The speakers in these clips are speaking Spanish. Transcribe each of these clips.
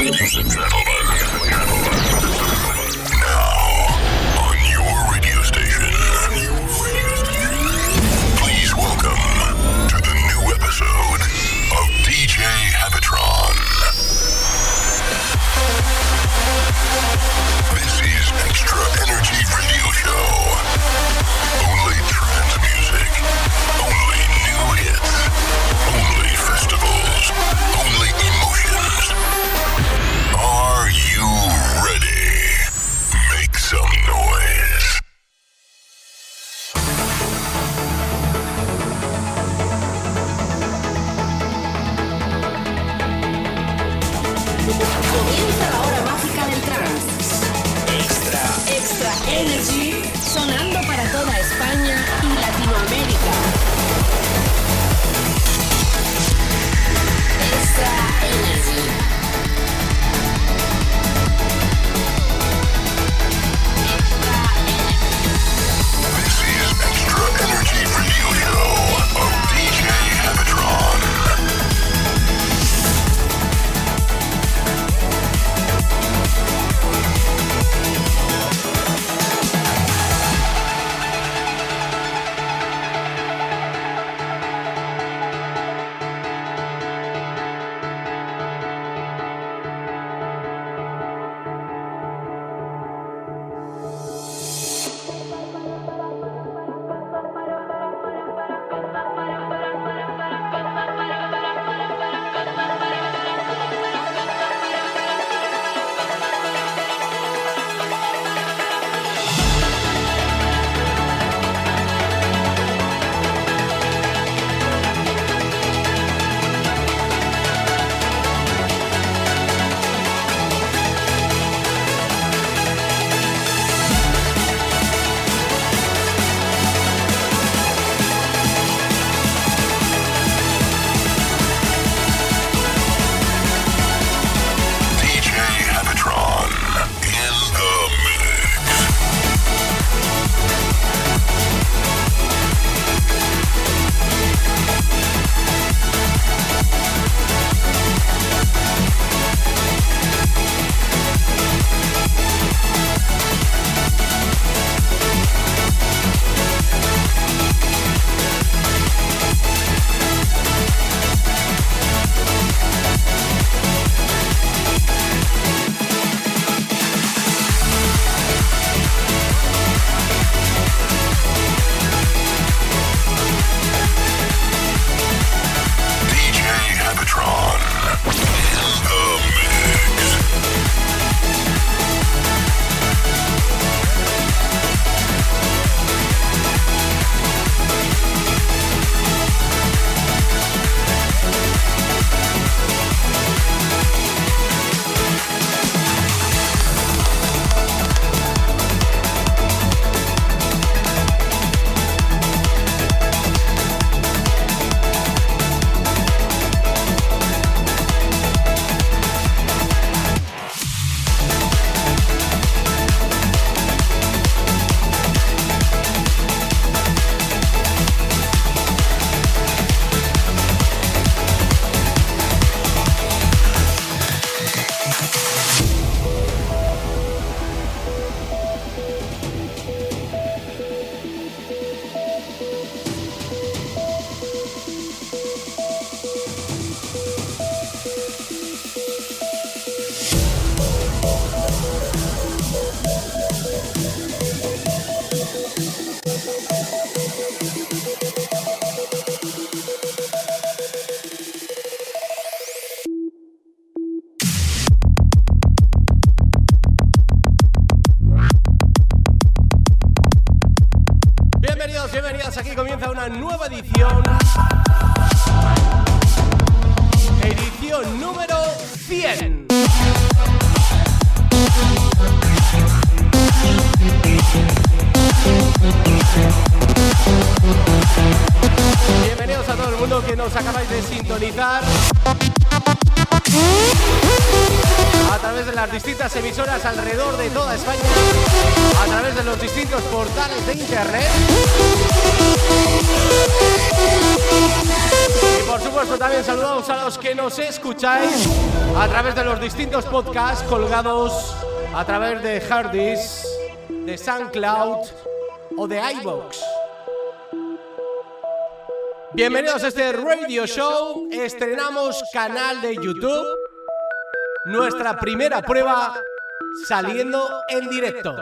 Ladies and gentlemen, now on your radio station, please welcome to the new episode of DJ Habitron. This is Extra Energy Radio Show. Only trance music, only new hits, only festivals, only emotions. Are you ready? Make some noise. Comienza la hora mágica del trance. Extra Energy, sonando para toda España y Latinoamérica. Extra Energy. This is Extra Energy Radio Show of DJ Habitron. Bienvenidos, aquí comienza una nueva edición. Edición número 100. Bienvenidos a todo el mundo que nos acabáis de sintonizar a través de las distintas emisoras alrededor de toda España, a través de los distintos portales de internet. Y por supuesto también saludamos a los que nos escucháis a través de los distintos podcasts colgados a través de Hardis, de SoundCloud o de iVoox. Bienvenidos a este Radio Show. Estrenamos canal de YouTube. Nuestra primera prueba saliendo en directo.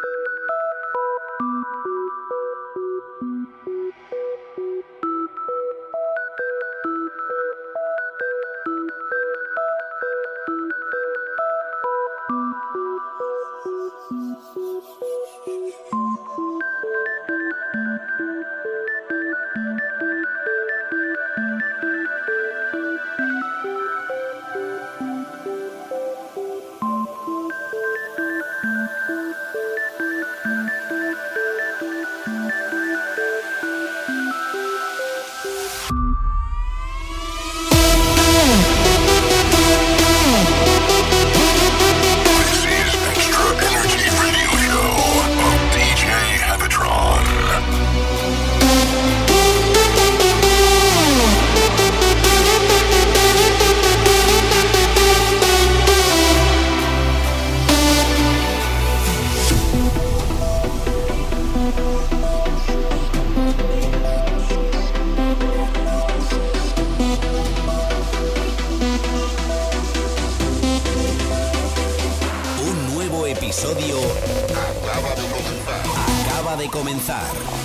Acaba de comenzar.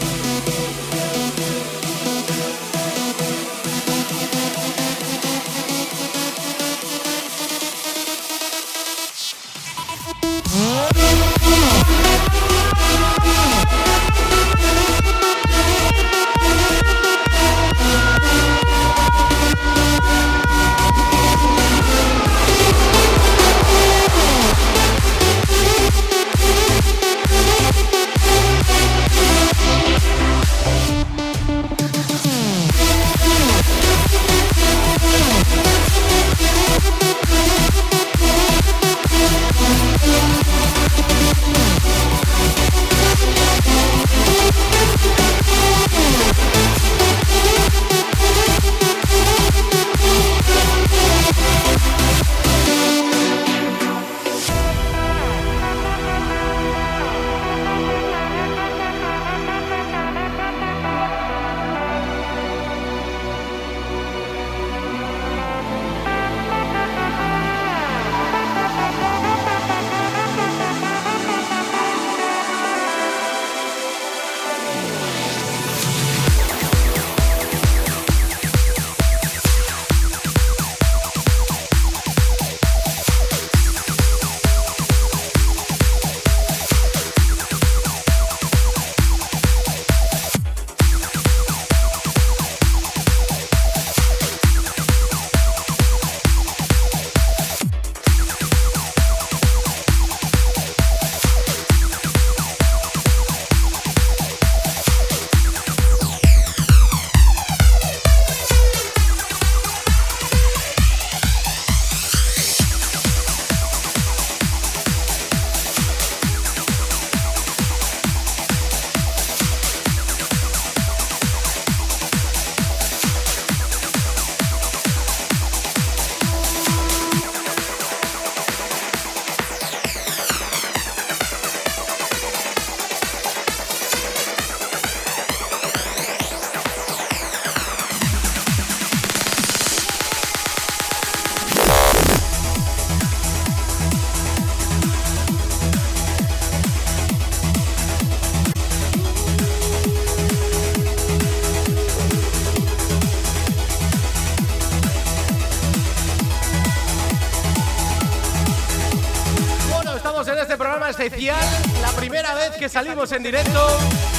Especial, la primera vez que salimos en directo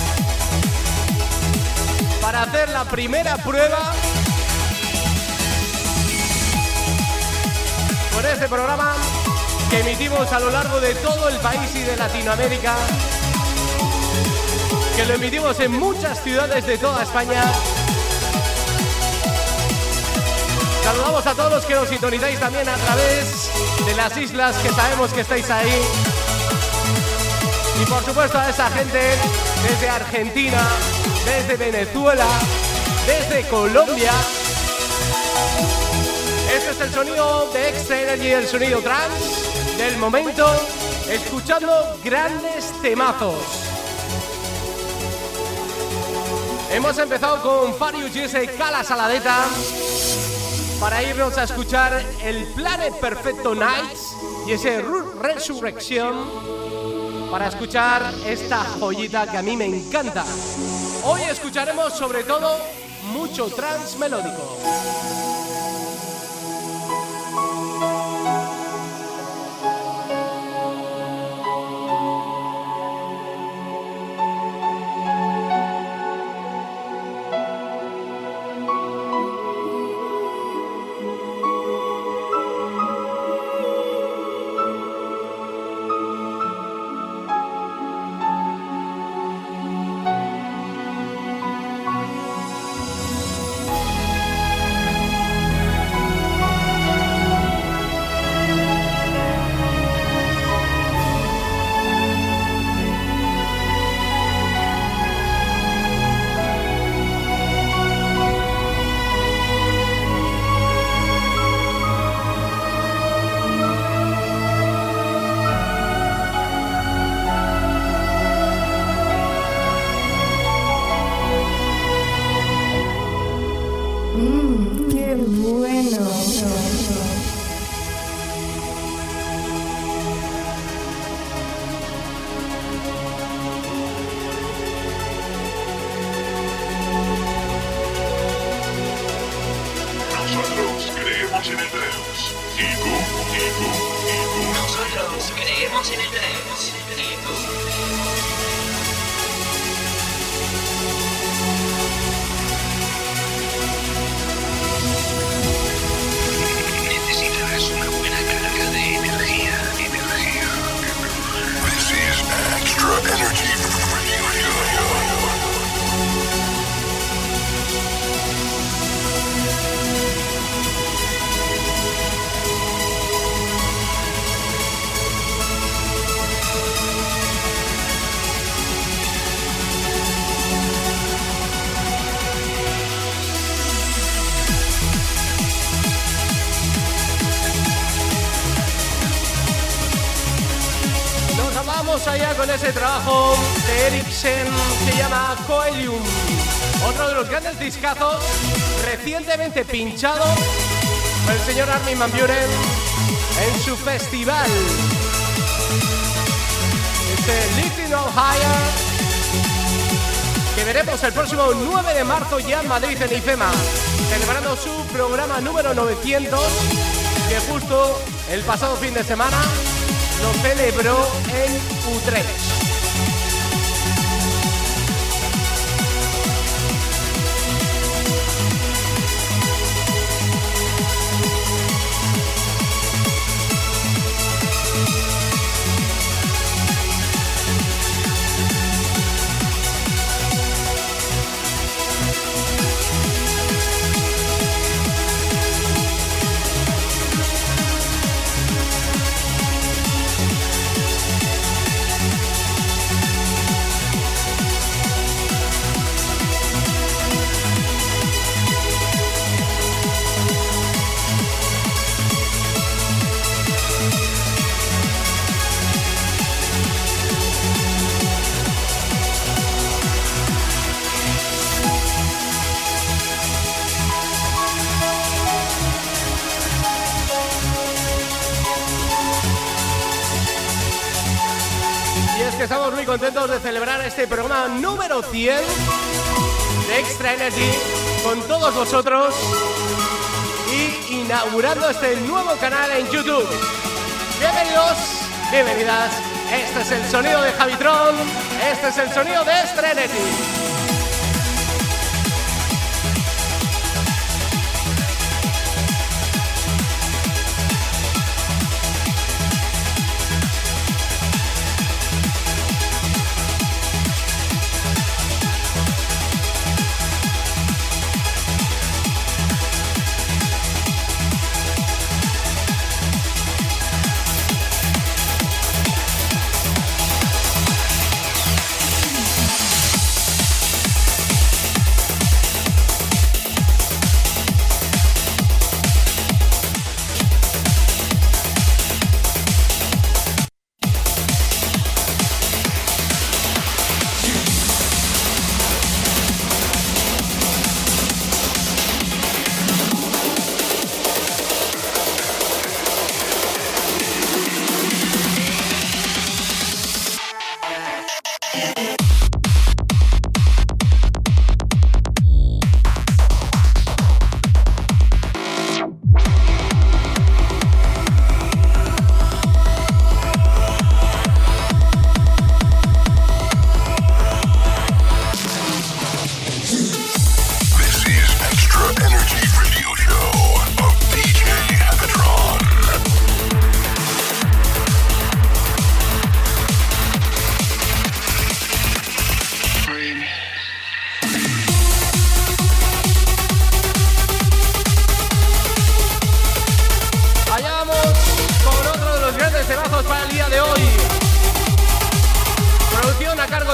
para hacer la primera prueba con este programa que emitimos a lo largo de todo el país y de Latinoamérica, que lo emitimos en muchas ciudades de toda España. Saludamos a todos los que nos sintonizáis también a través de las islas, que sabemos que estáis ahí. Y por supuesto a esa gente desde Argentina, desde Venezuela, desde Colombia, Este es el sonido de Extra Energy, el sonido trance del momento, escuchando grandes temazos. Hemos empezado con Farius y ese Cala Saladeta para irnos a escuchar el Planet Perfecto Nights y ese Resurrection para escuchar esta joyita que a mí me encanta. Hoy escucharemos sobre todo mucho trance melódico. ¡Qué bueno! Nosotros creemos en el trance. Y tú. Nosotros creemos en el trance. ¿Y tú? Necesitarás una buena carga de energía. This is Extra Energy Radio. Nos vamos allá con ese trabajo de Eriksen, se llama Coelium, otro de los grandes discazos recientemente pinchado por el señor Armin van Buuren en su festival. Este Lifting On Higher, que veremos el próximo 9 de marzo ya en Madrid, en IFEMA, celebrando su programa número 900, que justo el pasado fin de semana lo celebró en Utrecht. Que estamos muy contentos de celebrar este programa número 100 de Extra Energy con todos vosotros y inaugurando este nuevo canal en YouTube. Bienvenidos, bienvenidas. Este es el sonido de Javitron, este es el sonido de Extra Energy.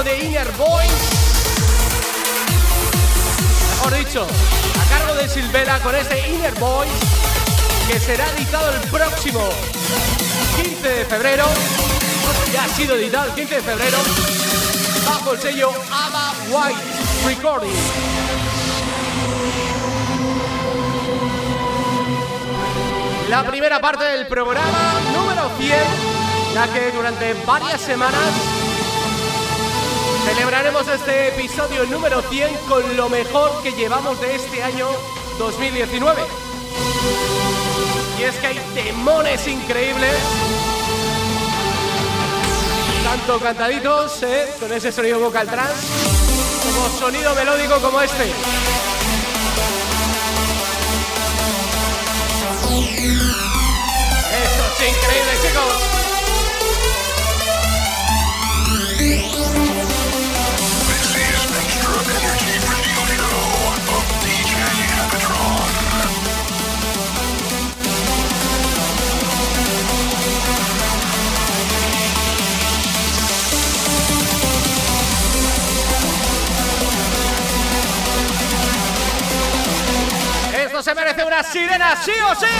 de Inner Boys. Mejor dicho, a cargo de Silvela con este Inner Boys, que será editado el próximo 15 de febrero. Ya ha sido editado el 15 de febrero bajo el sello Ava White Recording. La primera parte del programa número 100, ya que durante varias semanas celebraremos este episodio número 100 con lo mejor que llevamos de este año 2019. Y es que hay temones increíbles, tanto cantaditos, con ese sonido vocal trance, como sonido melódico como este. Esto es increíble, chicos. This is Extra Energy Radio Show of DJ Hackatron. Esto se merece una sirena, sí o sí.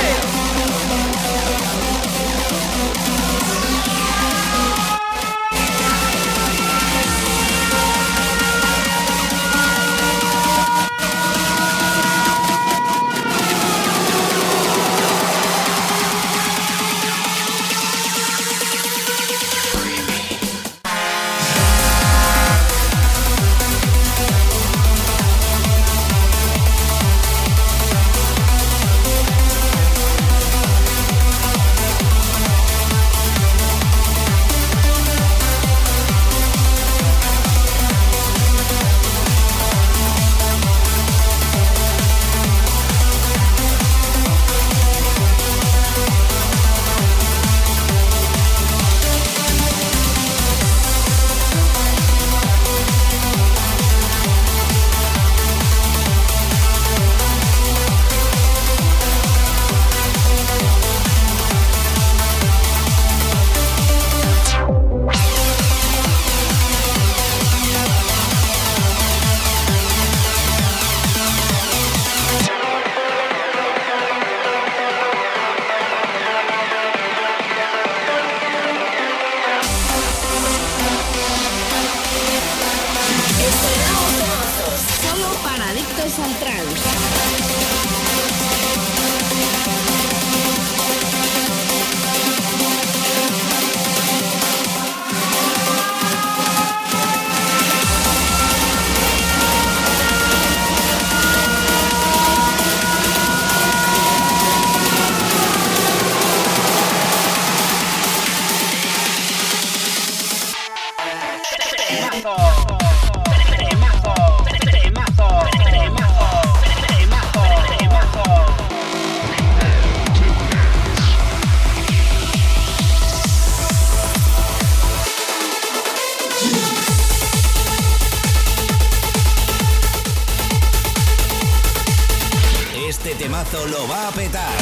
Este temazo lo va a petar.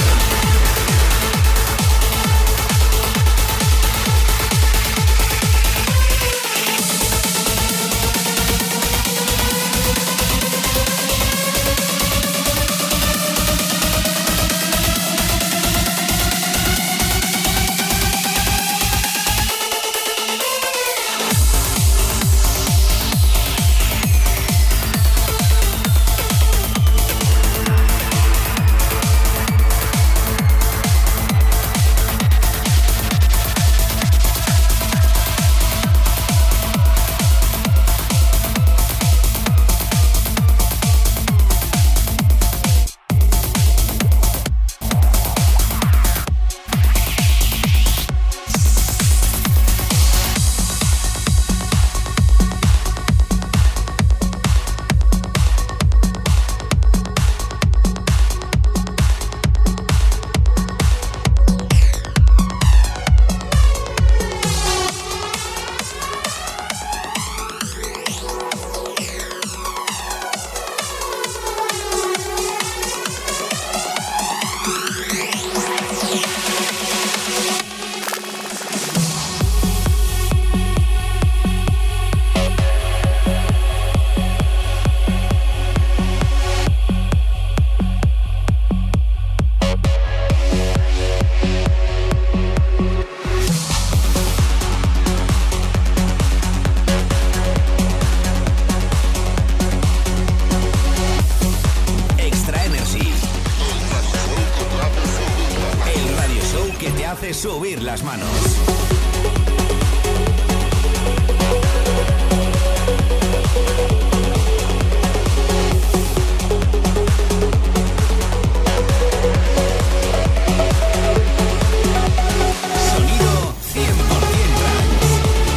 subir las manos. Sonido 100% trance.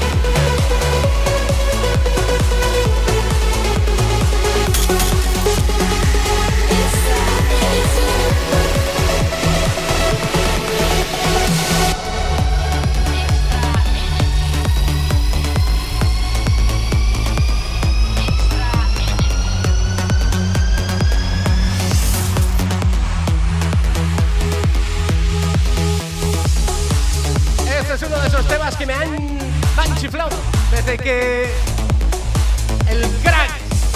Este es uno de esos temas que me han chiflado desde que el crack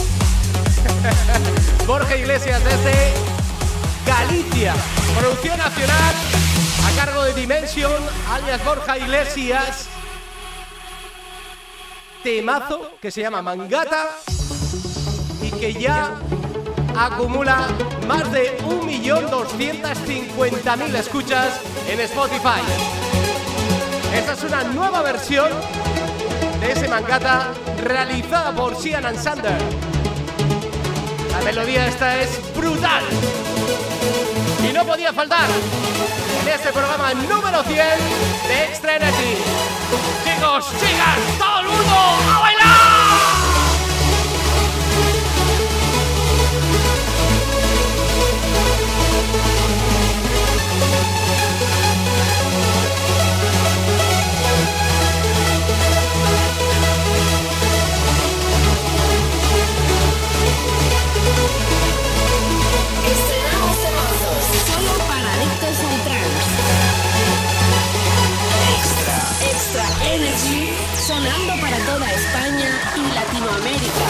Borja Iglesias desde Galicia, producción nacional a cargo de Dimension, alias Borja Iglesias, temazo que se llama Mangata y que ya acumula más de 1.250.000 escuchas en Spotify. Esta es una nueva versión de ese Mangata realizada por Sian and Sander. La melodía esta es brutal y no podía faltar en este programa número 100 de Extra Energy. Chicos, chicas, todo el mundo a bailar. Estrenamos temazos solo para adictos al trance. Extra Energy, sonando para toda España y Latinoamérica.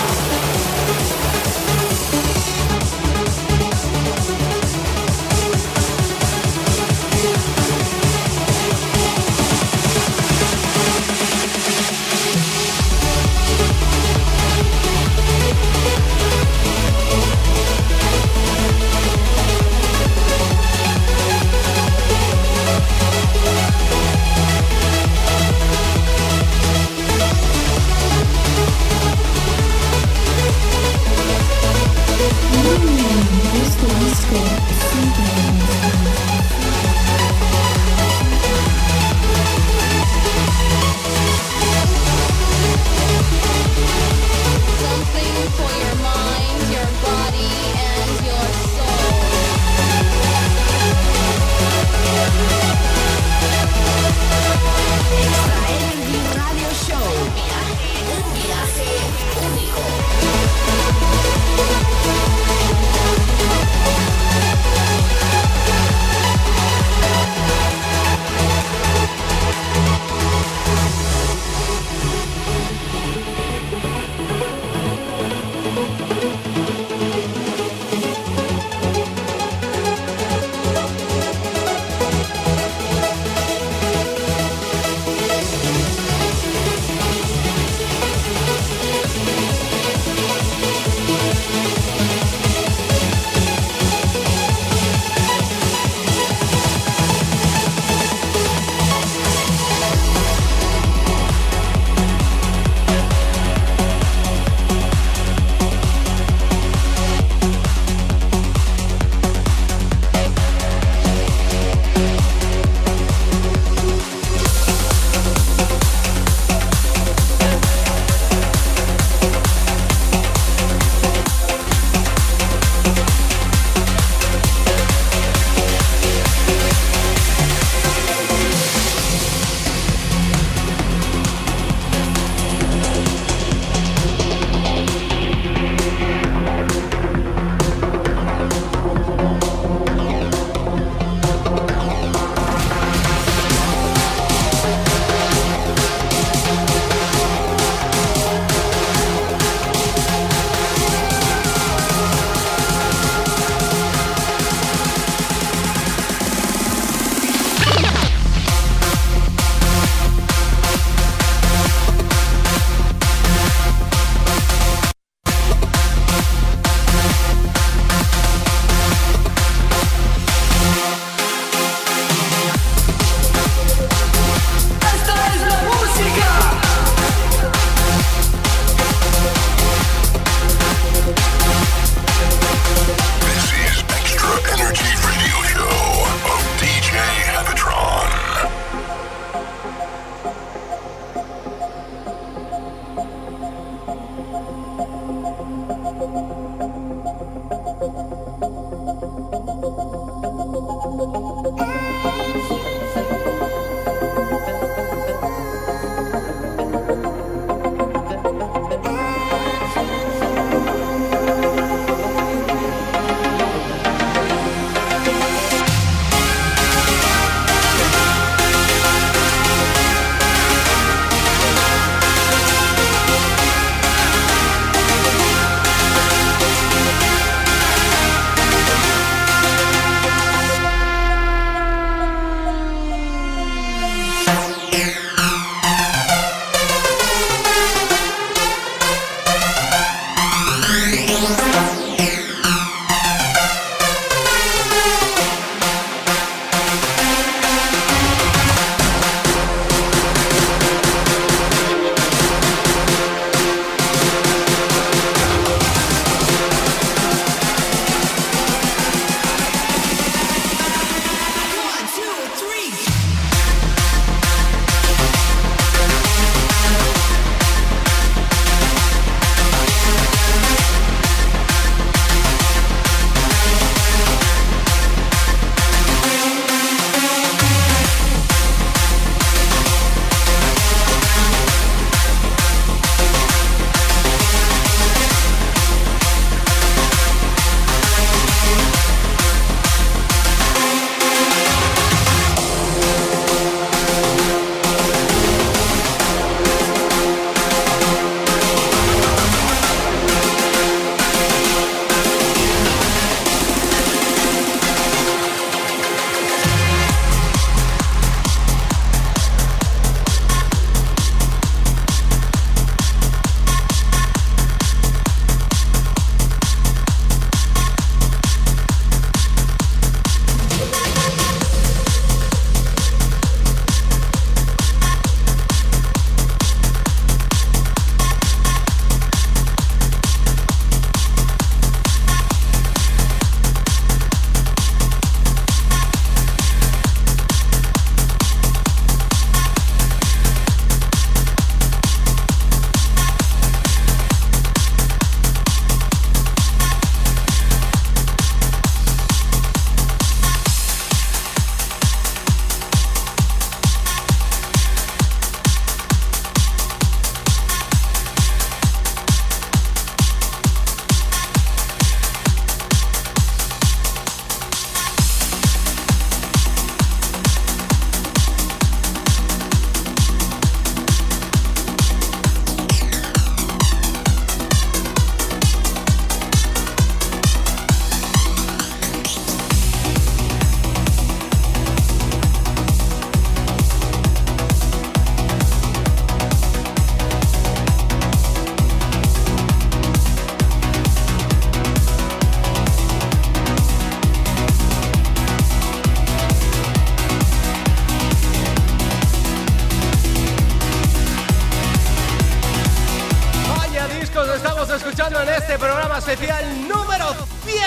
escuchando en este programa especial número 100.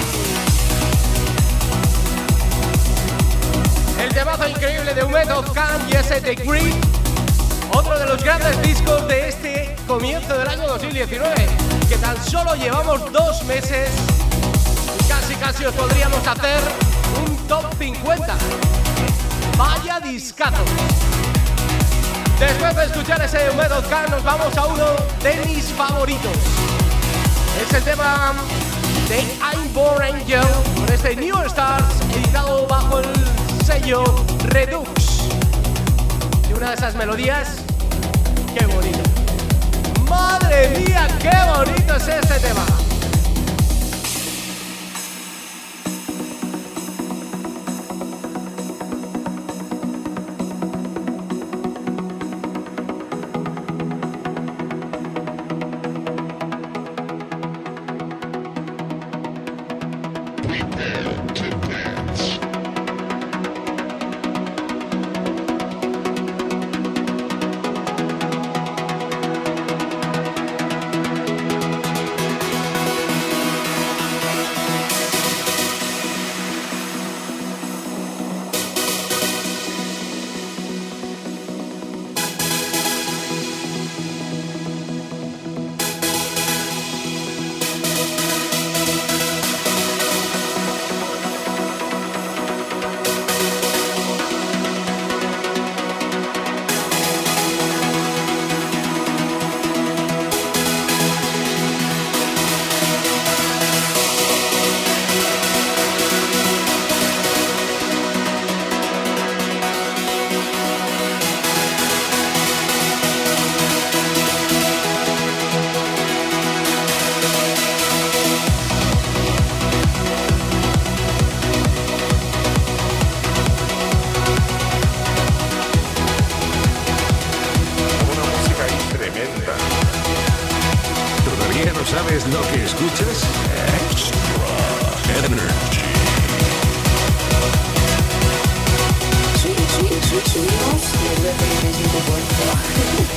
El temazo increíble de Ummet of Khan y ese The Grip, otro de los grandes discos de este comienzo del año 2019, que tan solo llevamos 2 meses y casi os podríamos hacer un top 50. Vaya discazo. Después de escuchar ese Ummet of Khan, nos vamos a uno de mis favoritos. Es el tema de I'm Born Angel, con este New Stars, editado bajo el sello Redux. Y una de esas melodías, qué bonito. ¡Madre mía, qué bonito es este tema! ¿Sabes lo que escuchas? Extra Energy. Subimos los referentes de puerto.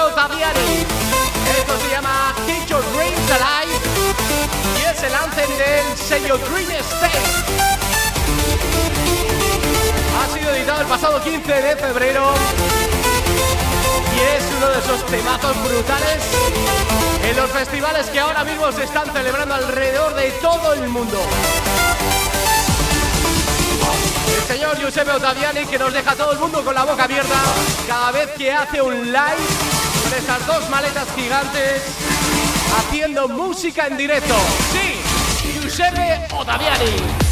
Ottaviani. Esto se llama Keep Your Dreams Alive y es el anthem del sello Dream State. Ha sido editado el pasado 15 de febrero y es uno de esos temazos brutales en los festivales que ahora mismo se están celebrando alrededor de todo el mundo. El señor Giuseppe Ottaviani, que nos deja a todo el mundo con la boca abierta cada vez que hace un live con esas dos maletas gigantes haciendo música en directo. Sí, Giuseppe Ottaviani.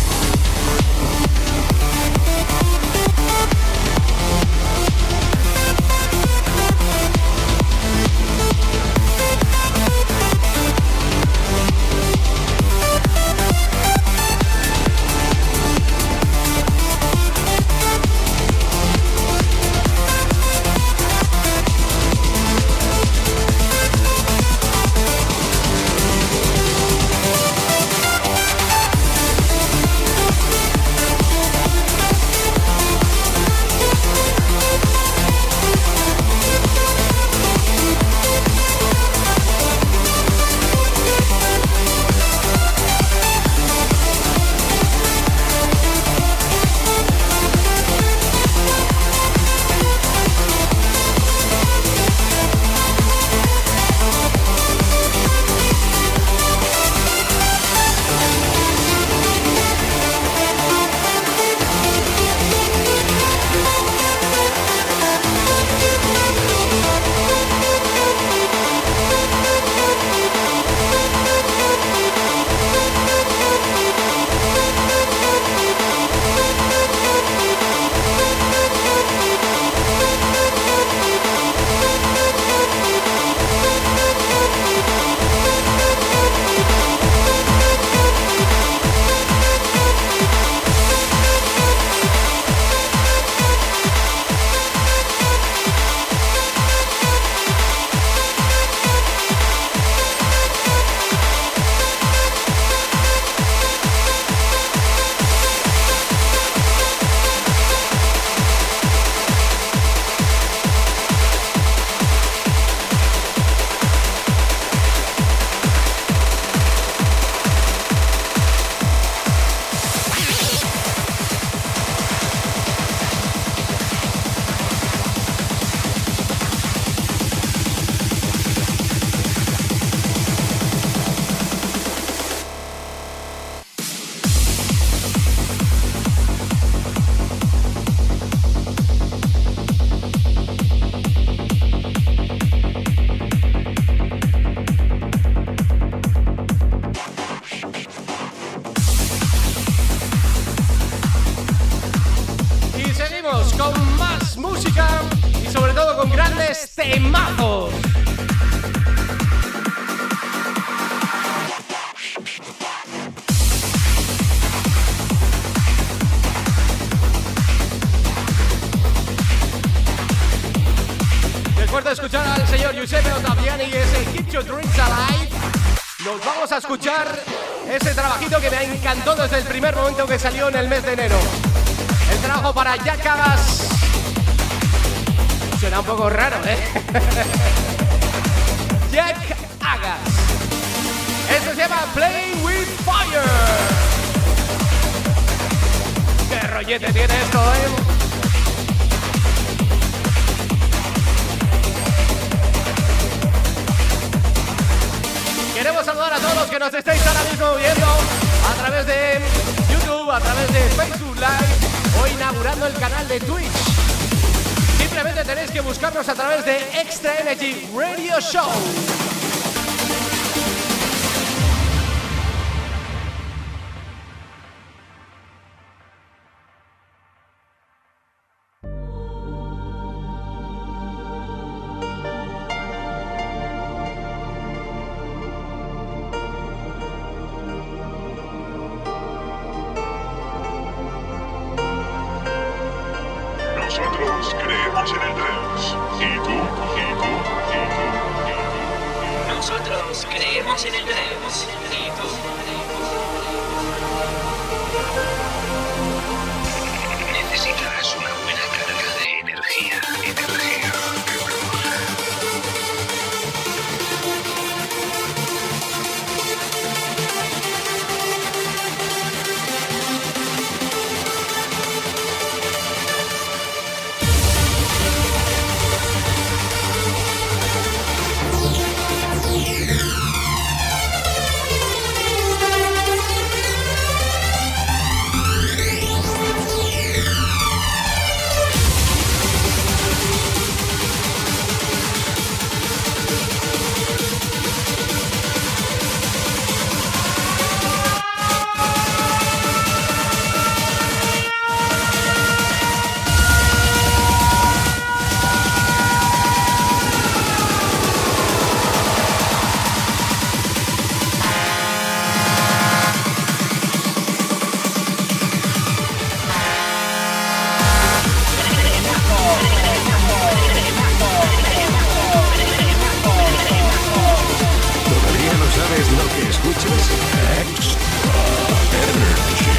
Con más música y sobre todo con grandes temazos. Después de escuchar al señor Giuseppe Ottaviani y ese Keep Your Dreams Alive, nos vamos a escuchar ese trabajito que me encantó desde el primer momento que salió en el mes de enero. El trabajo para Jack Agas. Suena un poco raro, ¿eh? Jack Agas. Esto se llama Playing with Fire. Qué rollete tiene esto, ¿eh? Queremos saludar a todos los que nos estáis ahora mismo viendo a través de YouTube, a través de Facebook Live o inaugurando el canal de Twitch. Simplemente tenéis que buscarnos a través de Extra Energy Radio Show. Nosotros creemos en el trance. ¿Y tú? Nosotros creemos en el trance. ¿Y tú? Necesitarás una buena carga de energía. que escuches Extra Energy.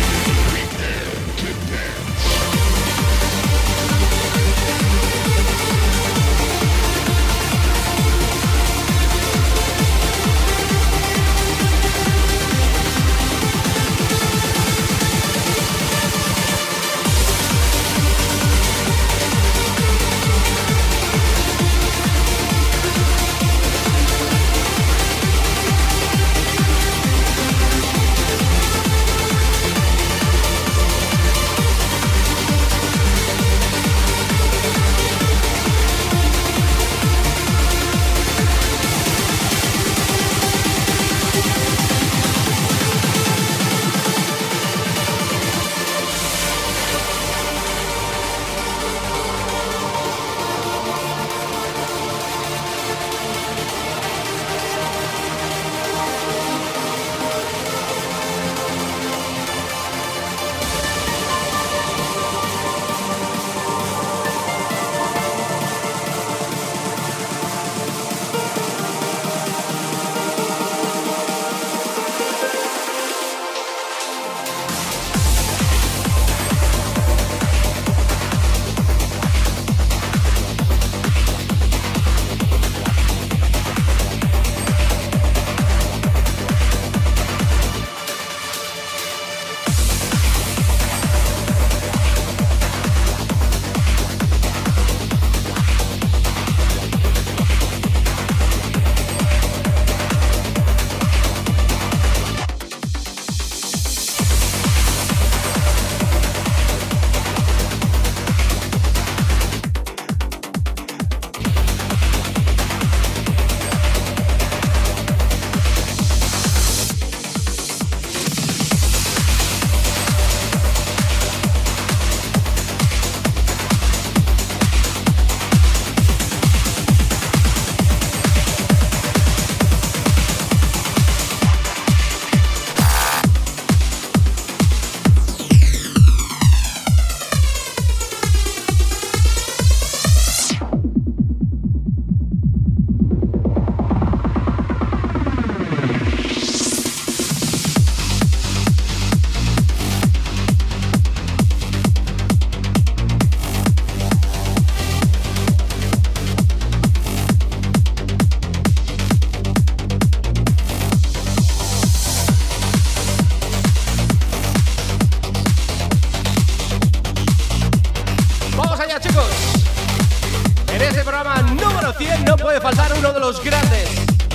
faltar uno de los grandes.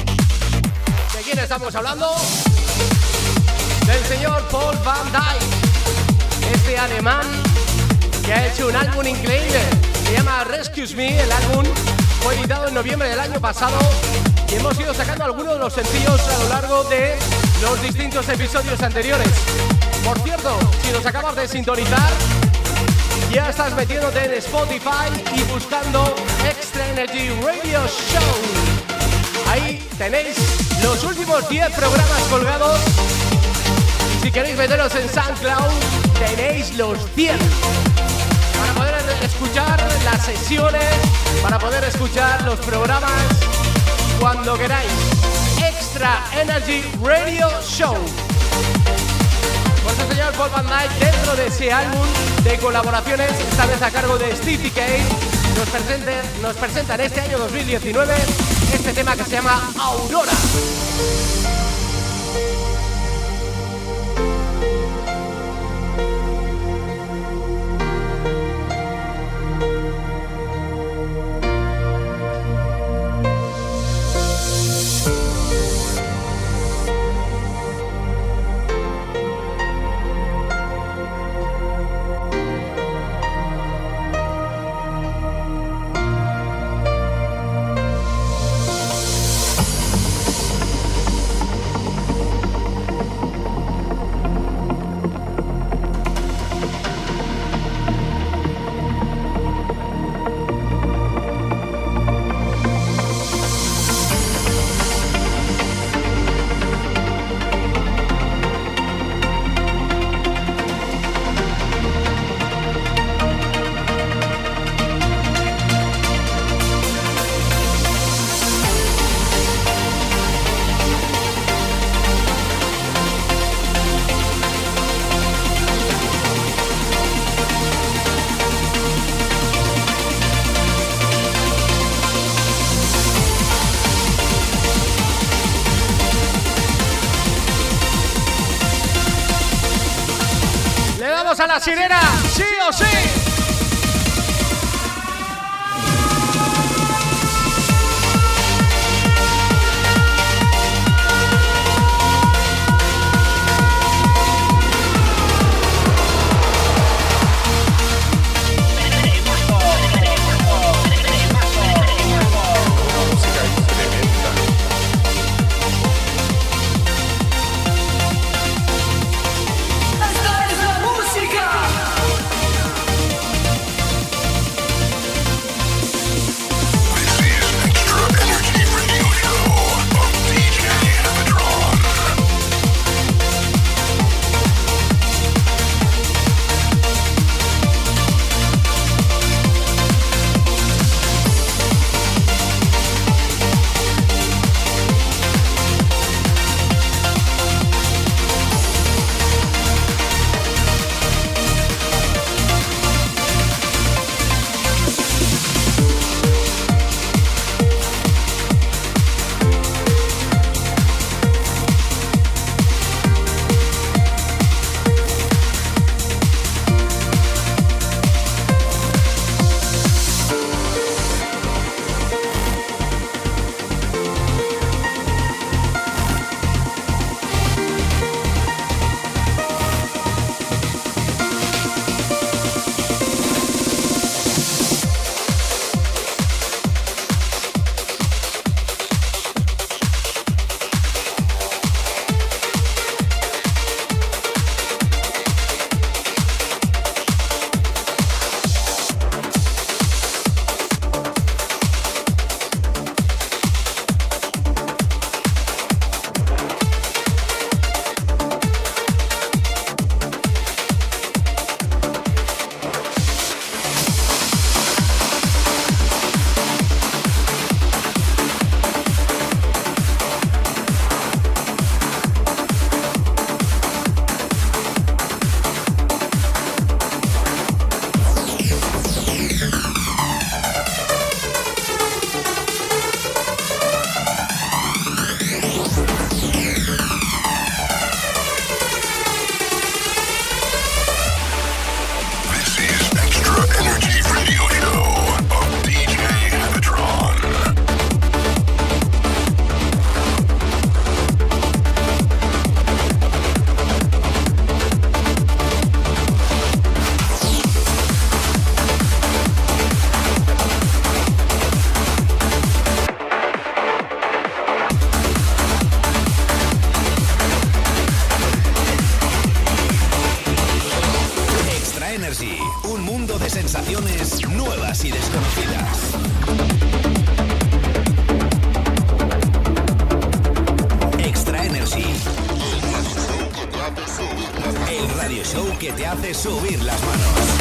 ¿De quién estamos hablando? Del señor Paul van Dyk, este alemán que ha hecho un álbum increíble. Se llama Rescue Me. El álbum fue editado en noviembre del año pasado y hemos ido sacando algunos de los sencillos a lo largo de los distintos episodios anteriores. Por cierto, si nos acabas de sintonizar, ya estás metiéndote en Spotify y buscando Extra Energy Radio Show. Ahí tenéis los últimos 10 programas colgados. Si queréis meteros en SoundCloud, tenéis los 100 para poder escuchar las sesiones, para poder escuchar los programas cuando queráis. Extra Energy Radio Show. Pues el señor Paul van Dyk, dentro de ese álbum de colaboraciones, esta vez a cargo de Stevie K, nos presenta en este año 2019 este tema que se llama Aurora. a la sirena, sí o sí. nuevas y desconocidas. Extra Energy. El radio show que te hace subir las manos.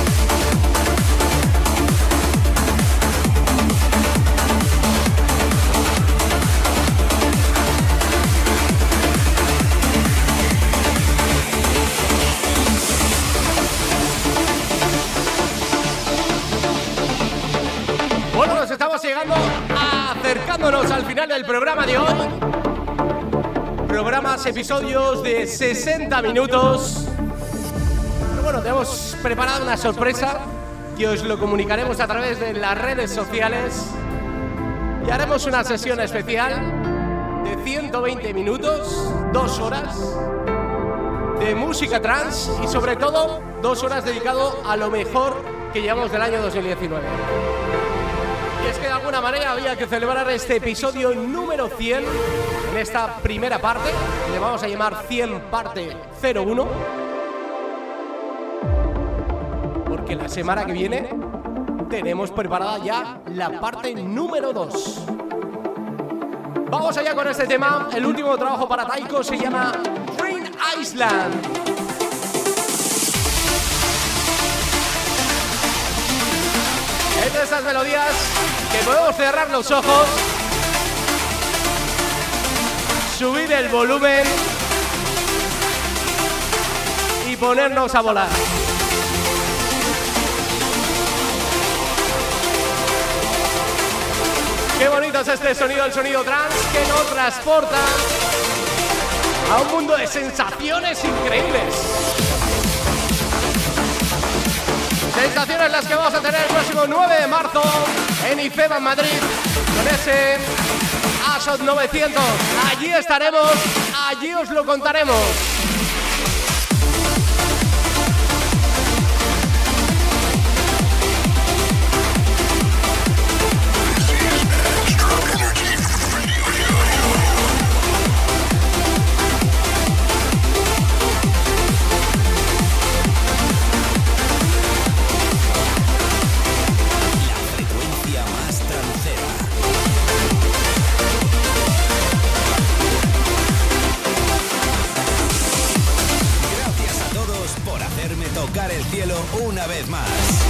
Acercándonos al final del programa de hoy. Episodios de 60 minutos. Pero bueno, tenemos preparado una sorpresa que os lo comunicaremos a través de las redes sociales. Y haremos una sesión especial de 120 minutos, 2 horas de música trance y sobre todo 2 horas dedicado a lo mejor que llevamos del año 2019. Y es que de alguna manera había que celebrar este episodio número 100 en esta primera parte, que le vamos a llamar 100 parte 01, porque la semana que viene tenemos preparada ya la parte número 2. Vamos allá con este tema. El último trabajo para Taiko se llama Green Island. Es de esas melodías que podemos cerrar los ojos, subir el volumen y ponernos a volar. Qué bonito es este sonido, el sonido trance que nos transporta a un mundo de sensaciones increíbles. Sensaciones las que vamos a tener el próximo 9 de marzo en IFEMA en Madrid con ese ASOT 900. Allí estaremos, allí os lo contaremos. Tocar el cielo una vez más.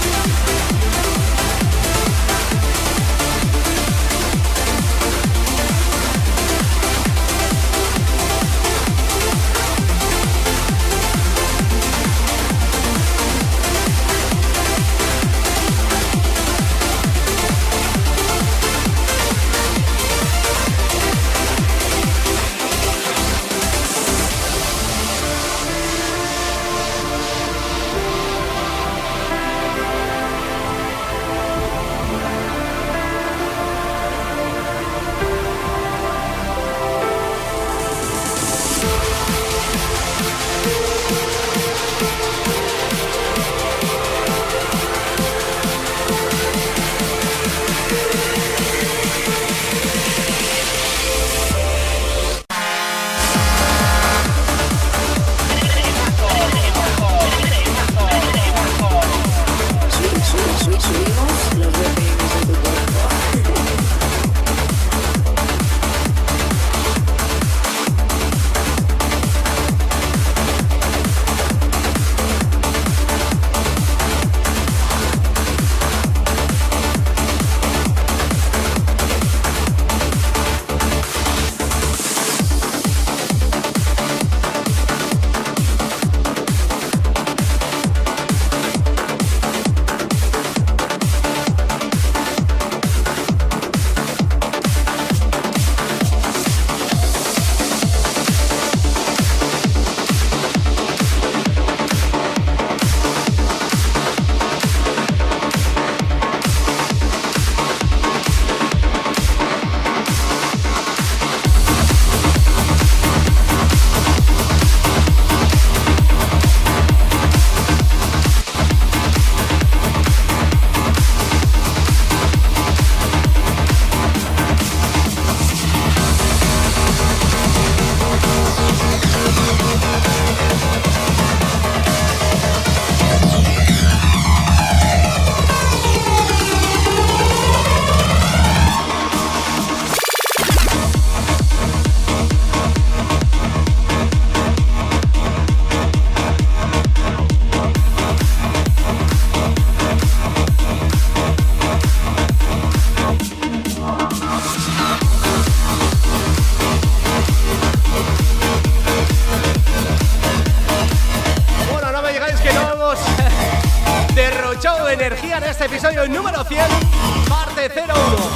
Energía en este episodio número 100, parte 01.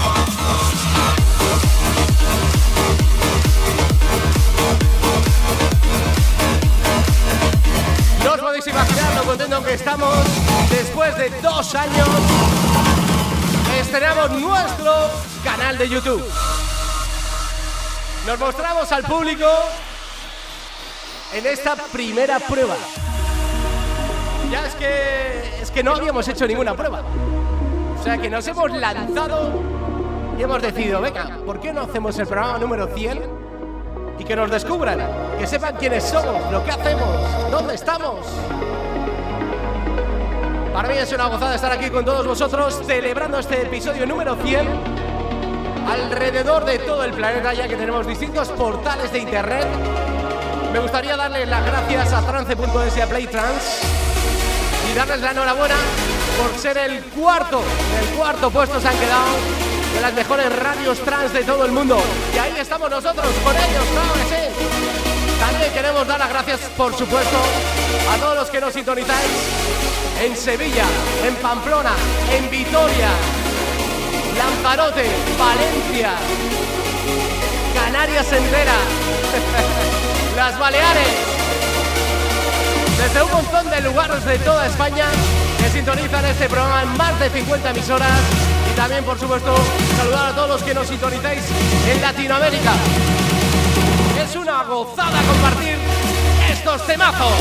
No os podéis imaginar lo contento que estamos. Después de 2 años estrenamos nuestro canal de YouTube. Nos mostramos al público en esta primera prueba. Ya es que no habíamos hecho ninguna prueba. O sea que nos hemos lanzado y hemos decidido, venga, ¿por qué no hacemos el programa número 100? Y que nos descubran, que sepan quiénes somos, lo que hacemos, dónde estamos. Para mí es una gozada estar aquí con todos vosotros celebrando este episodio número 100 alrededor de todo el planeta, ya que tenemos distintos portales de internet. Me gustaría darles las gracias a trance.es y a Playtrance y darles la enhorabuena por ser el cuarto puesto se han quedado de las mejores radios trans de todo el mundo. Y ahí estamos nosotros con ellos, claro que sí. También queremos dar las gracias, por supuesto, a todos los que nos sintonizáis en Sevilla, en Pamplona, en Vitoria, Lanzarote, Valencia, Canarias entera, las Baleares, desde un montón de lugares de toda España que sintonizan este programa en más de 50 emisoras. Y también, por supuesto, saludar a todos los que nos sintonizáis en Latinoamérica. Es una gozada compartir estos temazos.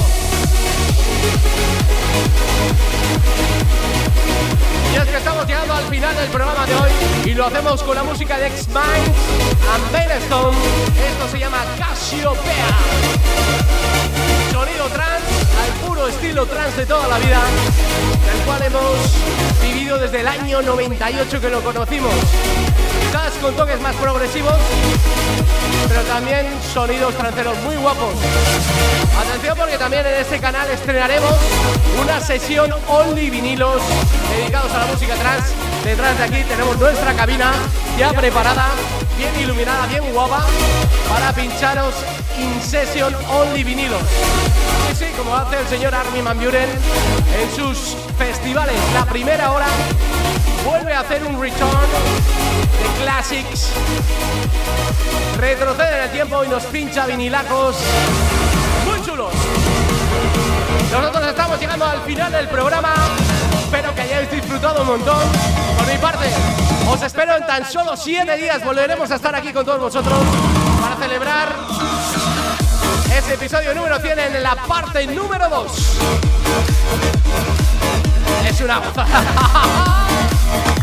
Y es que estamos llegando al final del programa de hoy y lo hacemos con la música de X-Minds and Benestone. Esto se llama Cassiopeia. Sonido trance, al puro estilo trance de toda la vida, del cual hemos vivido desde el año 98 que lo conocimos. Quizás con toques más progresivos, pero también sonidos tranceros muy guapos. Atención, porque también en este canal estrenaremos una sesión only vinilos dedicados a la música trance. Detrás de aquí tenemos nuestra cabina ya preparada, bien iluminada, bien guapa, para pincharos in session only vinilos. Sí, como hace el señor Armin van Buuren en sus festivales. La primera hora vuelve a hacer un return de classics, retrocede en el tiempo y nos pincha vinilacos muy chulos. Nosotros estamos llegando al final del programa. Espero que hayáis disfrutado un montón. Por mi parte, os espero en tan solo 7 días. Volveremos a estar aquí con todos vosotros para celebrar ese episodio número 100 en la parte número 2. Es una gozada.